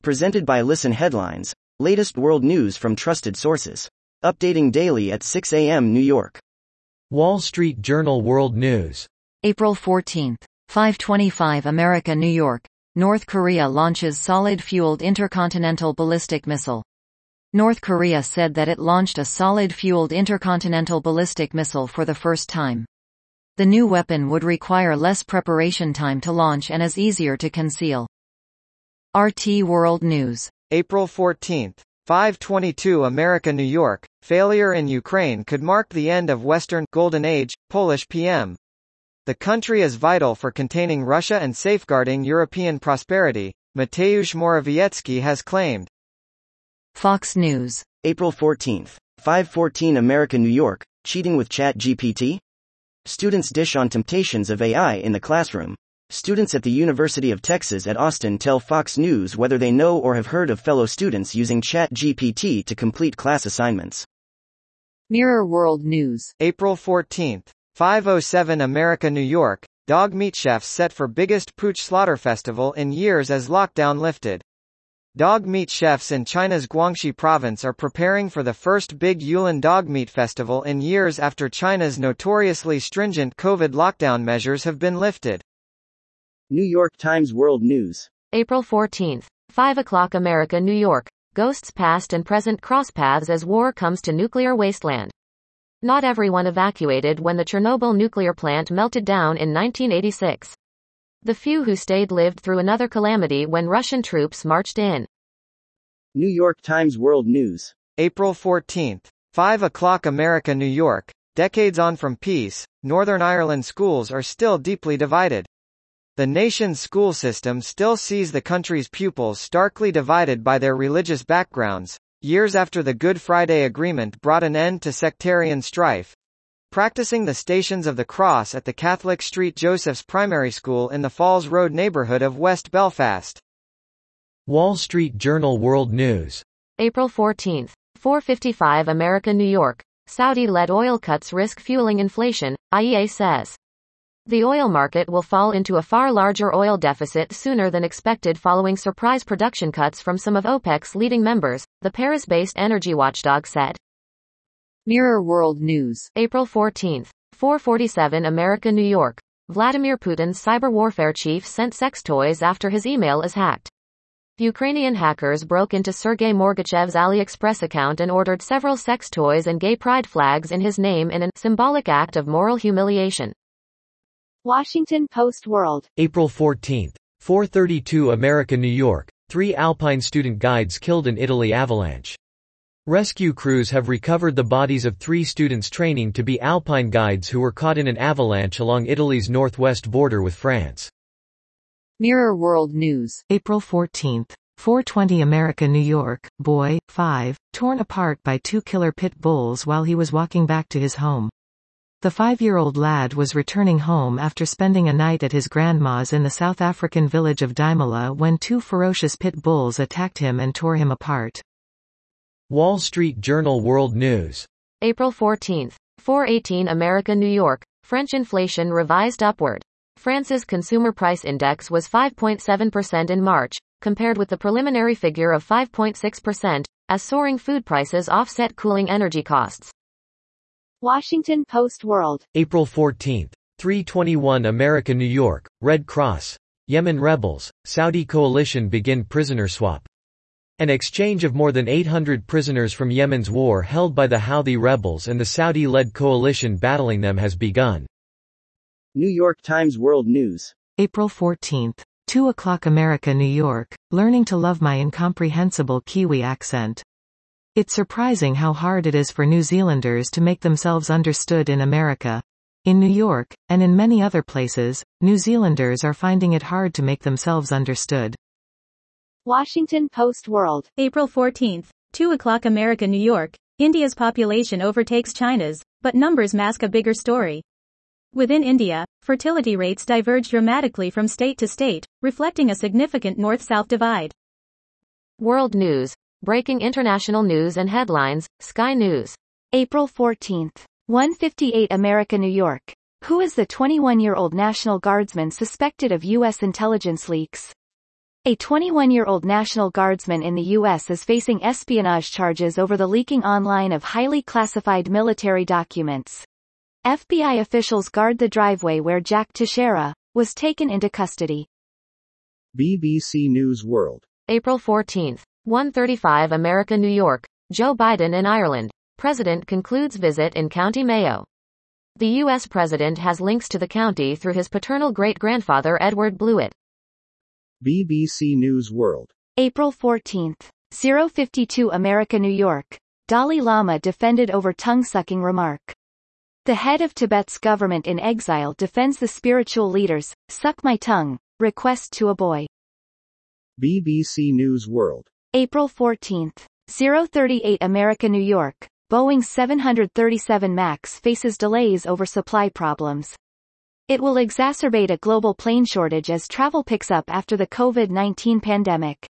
Presented by Listen Headlines, latest world news from trusted sources. Updating daily at 6 a.m. New York. Wall Street Journal World News. April 14, 5:25 America, New York. North Korea launches solid-fueled intercontinental ballistic missile. North Korea said that it launched a solid-fueled intercontinental ballistic missile for the first time. The new weapon would require less preparation time to launch and is easier to conceal. RT World News. April 14, 5:22 America, New York. Failure in Ukraine could mark the end of Western Golden Age, Polish PM. The country is vital for containing Russia and safeguarding European prosperity, Mateusz Morawiecki has claimed. Fox News. April 14, 5:14 America, New York. Cheating with ChatGPT? Students dish on temptations of AI in the classroom. Students at the University of Texas at Austin tell Fox News whether they know or have heard of fellow students using ChatGPT to complete class assignments. Mirror World News. April 14, 5:07 America, New York. Dog meat chefs set for biggest Pooch Slaughter Festival in years as lockdown lifted. Dog meat chefs in China's Guangxi province are preparing for the first big Yulin dog meat festival in years after China's notoriously stringent COVID lockdown measures have been lifted. New York Times World News. April 14, 5 o'clock America, New York. Ghosts past and present cross paths as war comes to nuclear wasteland. Not everyone evacuated when the Chernobyl nuclear plant melted down in 1986. The few who stayed lived through another calamity when Russian troops marched in. New York Times World News. April 14, 5 o'clock America, New York. Decades on from peace, Northern Ireland schools are still deeply divided. The nation's school system still sees the country's pupils starkly divided by their religious backgrounds, years after the Good Friday Agreement brought an end to sectarian strife. Practicing the Stations of the Cross at the Catholic St. Joseph's Primary School in the Falls Road neighbourhood of West Belfast. Wall Street Journal World News. April 14, 4:55 America, New York. Saudi-led oil cuts risk fueling inflation, IEA says. The oil market will fall into a far larger oil deficit sooner than expected following surprise production cuts from some of OPEC's leading members, the Paris-based energy watchdog said. Mirror World News. April 14, 4:47 America, New York. Vladimir Putin's cyber warfare chief sent sex toys after his email is hacked. Ukrainian hackers broke into Sergei Morgachev's AliExpress account and ordered several sex toys and gay pride flags in his name in a symbolic act of moral humiliation. Washington Post World. April 14, 4:32 America, New York. 3 Alpine student guides killed in Italy avalanche. Rescue crews have recovered the bodies of 3 students training to be alpine guides who were caught in an avalanche along Italy's northwest border with France. Mirror World News. April 14, 4:20 America, New York. Boy, 5, torn apart by 2 killer pit bulls while he was walking back to his home. The 5-year-old lad was returning home after spending a night at his grandma's in the South African village of Dimela when 2 ferocious pit bulls attacked him and tore him apart. Wall Street Journal World News. April 14, 4:18 America, New York. French inflation revised upward. France's consumer price index was 5.7% in March, compared with the preliminary figure of 5.6%, as soaring food prices offset cooling energy costs. Washington Post World. April 14, 3:21 America, New York. Red Cross. Yemen rebels, Saudi coalition begin prisoner swap. An exchange of more than 800 prisoners from Yemen's war held by the Houthi rebels and the Saudi-led coalition battling them has begun. New York Times World News. April 14, 2 o'clock America, New York. Learning to love my incomprehensible Kiwi accent. It's surprising how hard it is for New Zealanders to make themselves understood in America. In New York, and in many other places, New Zealanders are finding it hard to make themselves understood. Washington Post World. April 14, 2 o'clock America, New York. India's population overtakes China's, but numbers mask a bigger story. Within India, fertility rates diverge dramatically from state to state, reflecting a significant north-south divide. World News. Breaking international news and headlines, Sky News. April 14, 1:58 America, New York. Who is the 21-year-old National Guardsman suspected of U.S. intelligence leaks? A 21-year-old National Guardsman in the U.S. is facing espionage charges over the leaking online of highly classified military documents. FBI officials guard the driveway where Jack Teixeira was taken into custody. BBC News World. April 14. 1:35 America, New York. Joe Biden in Ireland. President concludes visit in County Mayo. The U.S. president has links to the county through his paternal great-grandfather Edward Blewett. BBC News World. April 14. 052 America, New York. Dalai Lama defended over tongue-sucking remark. The head of Tibet's government in exile defends the spiritual leaders' "suck my tongue" request to a boy. BBC News World. April 14. 038 America, New York. Boeing 737 MAX faces delays over supply problems. It will exacerbate a global plane shortage as travel picks up after the COVID-19 pandemic.